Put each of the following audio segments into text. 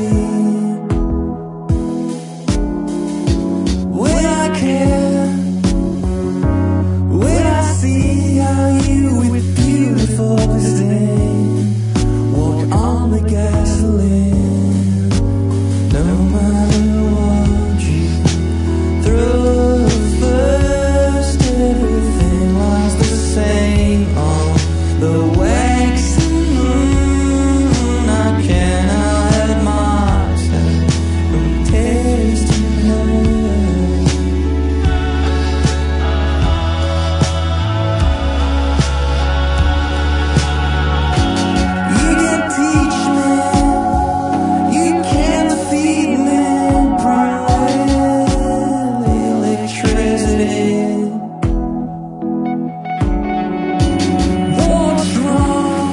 When I care, when I see how you with beautiful disdain walk on the gasoline. No matter what you throw first, everything was the same on the waxing moon. I cannot hide myself from tasting her. You can teach me, you can't defeat me. Bring electricity. What's wrong?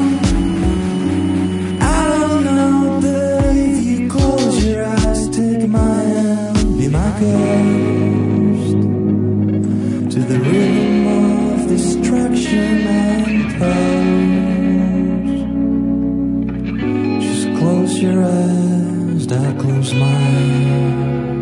I don't know, but if you close your eyes, take my hand, be my ghost to the rhythm of destruction and pose. Just close your eyes, I close mine.